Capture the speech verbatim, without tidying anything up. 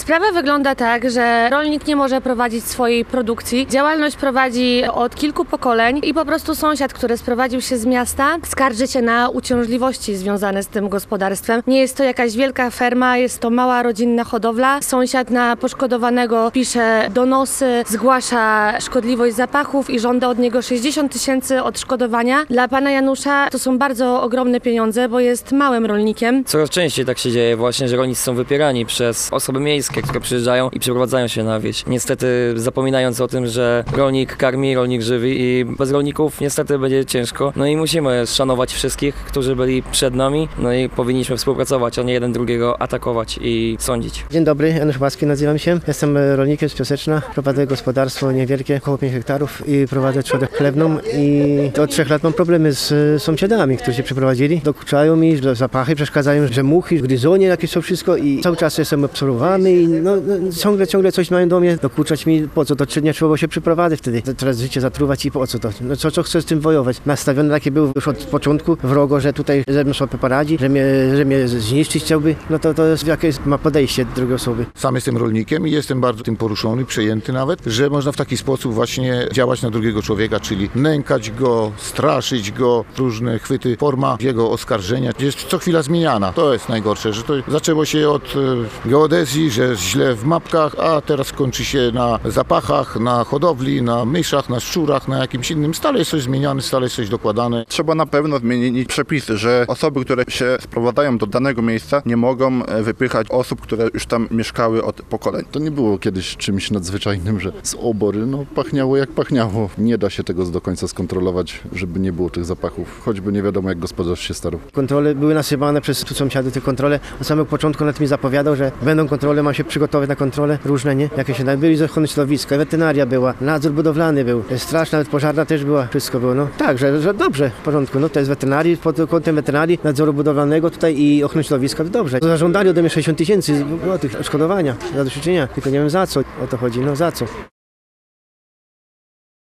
Sprawa wygląda tak, że rolnik nie może prowadzić swojej produkcji. Działalność prowadzi od kilku pokoleń i po prostu sąsiad, który sprowadził się z miasta, skarży się na uciążliwości związane z tym gospodarstwem. Nie jest to jakaś wielka ferma, jest to mała rodzinna hodowla. Sąsiad na poszkodowanego pisze donosy, zgłasza szkodliwość zapachów i żąda od niego sześćdziesiąt tysięcy odszkodowania. Dla pana Janusza to są bardzo ogromne pieniądze, bo jest małym rolnikiem. Coraz częściej tak się dzieje właśnie, że rolnicy są wypierani przez osoby miejskie, które przyjeżdżają i przeprowadzają się na wieś. Niestety zapominając o tym, że rolnik karmi, rolnik żywi i bez rolników niestety będzie ciężko. No i musimy szanować wszystkich, którzy byli przed nami, no i powinniśmy współpracować, a nie jeden drugiego atakować i sądzić. Dzień dobry, Janusz Łaski nazywam się. Jestem rolnikiem z Piaseczna. Prowadzę gospodarstwo niewielkie, około pięć hektarów i prowadzę trzodę chlebną i od trzech lat mam problemy z sąsiadami, którzy się przyprowadzili. Dokuczają mi, że zapachy przeszkadzają, że muchy, gryzonie jakieś są wszystko i cały czas jestem obserwowany i no, ciągle, ciągle coś mają do mnie dokuczać mi, po co to trzy dni trzeba było się przyprowadzać wtedy. Teraz życie zatruwać i po co to? No co, co chcę z tym wojować? Nastawiony taki był już od początku wrogo, że tutaj ze mną sobie poradzi, że mnie, że mnie zniszczyć chciałby, no to, to jest jakieś ma podejście do drugiej osoby. Sam jestem rolnikiem i jestem bardzo tym poruszony, przejęty nawet, że można w taki sposób właśnie działać na drugiego człowieka, czyli nękać go, straszyć go, różne chwyty, forma jego oskarżenia jest co chwila zmieniana. To jest najgorsze, że to zaczęło się od geodezji, że jest źle w mapkach, a teraz kończy się na zapachach, na hodowli, na myszach, na szczurach, na jakimś innym. Stale jest coś zmieniane, stale jest coś dokładane. Trzeba na pewno zmienić przepisy, że osoby, które się sprowadzają do danego miejsca, nie mogą wypychać osób, które już tam mieszkały od pokoleń. To nie było kiedyś czymś nadzwyczajnym, że z obory no, pachniało jak pachniało. Nie da się tego do końca skontrolować, żeby nie było tych zapachów, choćby nie wiadomo jak gospodarz się starał. Kontrole były nasypane przez sąsiadów, te kontrole. Na samym początku nawet mi zapowiadał, że będą kontrole, mam się przygotować na kontrole różne, nie? Jakieś się byli z ochrony środowiska, weterynaria była, nadzór budowlany był, straż nawet pożarna też była, wszystko było, no tak, że, że dobrze, w porządku, no to jest weterynarii, pod kątem weterynarii, nadzoru budowlanego tutaj i ochrony środowiska, to dobrze. Zażądali ode mnie sześćdziesiąt tysięcy złotych odszkodowania, zadośćuczynienia, tylko nie wiem za co, o to chodzi, no za co.